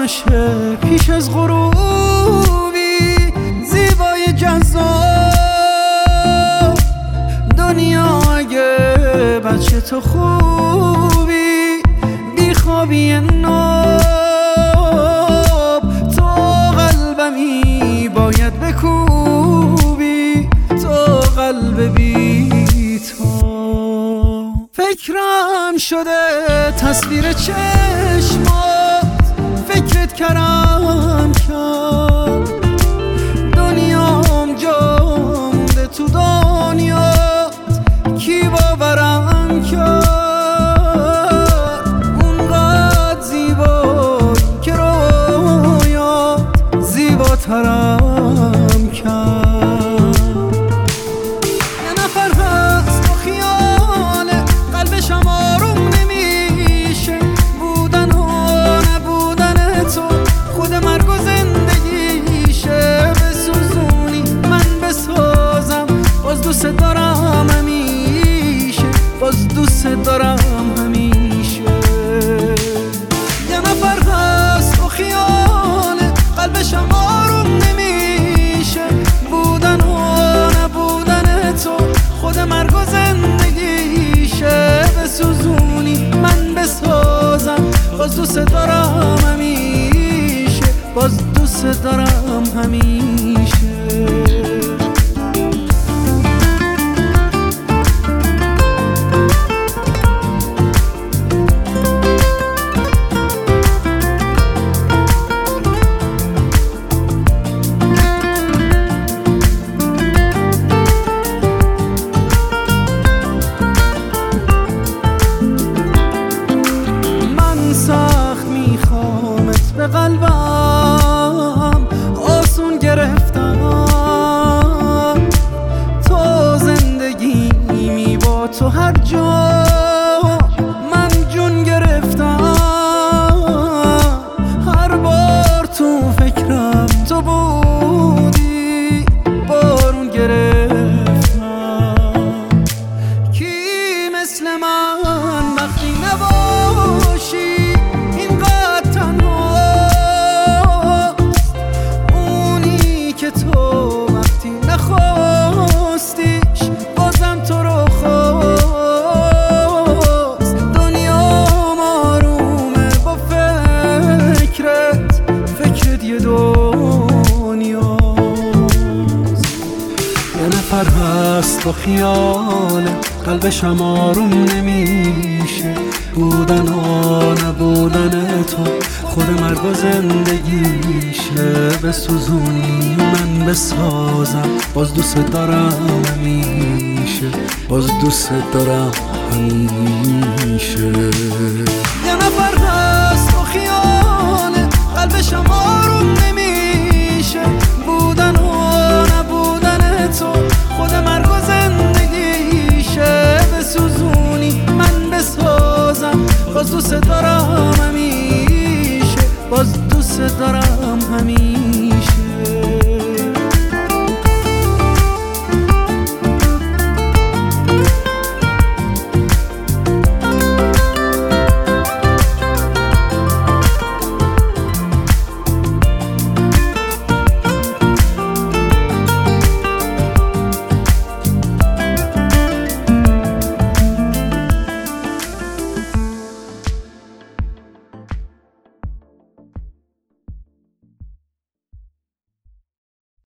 باشه پیش از غروبی زیبای جذاب دنیا اگه بچه تو خوبی بیخوابی ناب تو قلبمی باید بکوبی تو قلب بی تو فکرم شده تصویر چشمات فکرت کردم کرد دنیام جامده تو دنیات کی باورم کرد اونقدر زیبایی که رویات زیباترم کرد یه نفر هست با خیال قلبشم آروم نمیشه بودن و نبودن تو خود مرگ و زندگیشه بسوزونی من بسازم باز دوست دارم همیشه باز دوست دارم همیشه یه نفر هست با خیال قلبشم آروم نمیشه بودن و نبودن تو خود مرگ و زندگیشه بسوزونی من بسازم باز دوست دارم همیشه باز دوست دارم همیشه به قلبم آسون گرفتم تو زندگیمی با تو هر جا من جون گرفتم هر بار تو فکرم تو بودی بارون گرفتم کی مثل من وقتی نباشی نفر هست با خیال قلبشم آروم نمیشه بودن و نبودن تو خود مرگ و زندگیشه بسوزونی من بسازم باز دوست دارم همیشه باز دوست دارم همیشه یه نفر هست با خیال قلبشم آروم نمیشه بودن و نبودن تو خود مرگ و زندگیشه بسوزونی من بسازم باز دوست دارم همیشه باز دوست دارم همیشه